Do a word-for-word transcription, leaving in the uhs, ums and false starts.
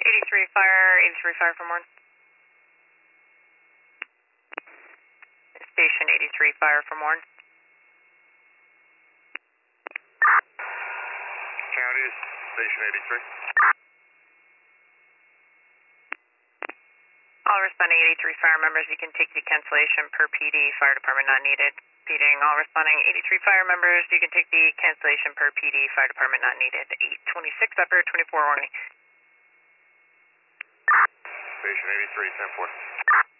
eighty-three fire, eighty-three fire for Warren. Station eighty-three fire for Warren. County, Station eighty-three. All responding eighty-three fire members, you can take the cancellation per P D, fire department not needed. Repeating, all responding eighty-three fire members, you can take the cancellation per P D, fire department not needed. eight twenty-six upper, twenty-four warning. Station eighty-three, ten four.